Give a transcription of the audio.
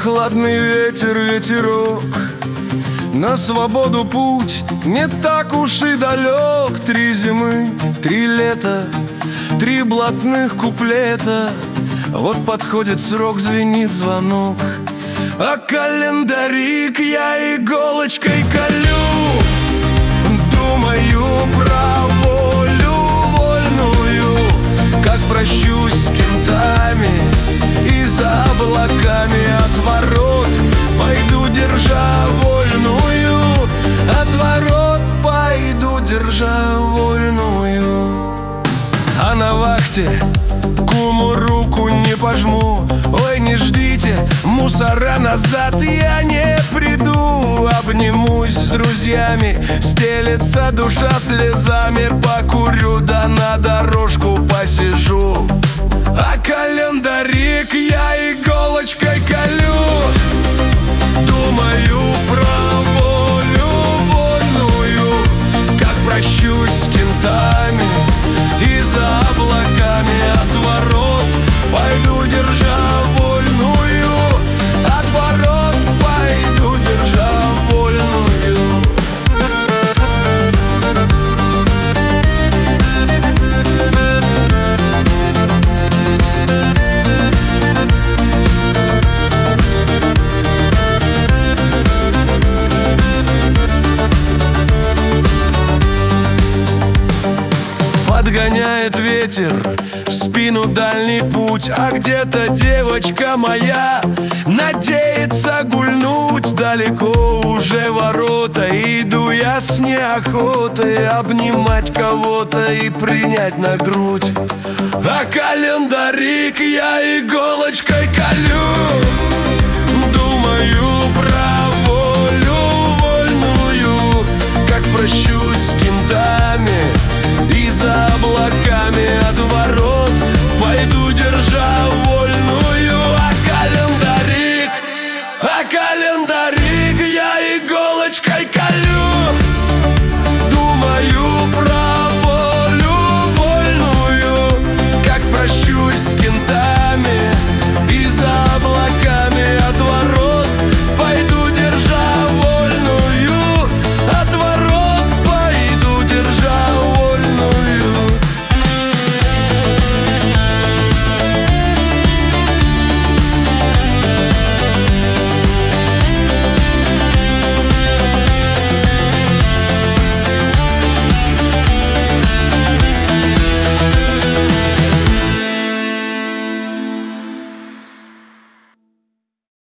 Прохладный ветер, ветерок, на свободу путь не так уж и далек. 3 зимы, 3 лета, 3 блатных куплета. Вот подходит срок, звенит звонок, а календарик я иголочкой колю. Думаю про волю вольную, как прощусь с кентами и за облаками от ворот пойду, держа вольную. От ворот пойду, держа вольную. А на вахте куму руку не пожму. Ой, не ждите, мусора, назад я не приду. Обнимусь с друзьями, стелется душа слезами. Покурю, да на дорожку посижу, а календарик я иголочкой колю. Думаю про волю вольную, как прощусь с кентами и за облаками от ворот пойду, держа вольную. От ворот пойду, держа вольную. Подгоняет ветер в спину дальний путь, а где-то девочка моя надеется гульнуть. Далеко уже ворота, иду я с неохотой обнимать кого-то и принять на грудь, а календарик я иголочкой колю. Думаю про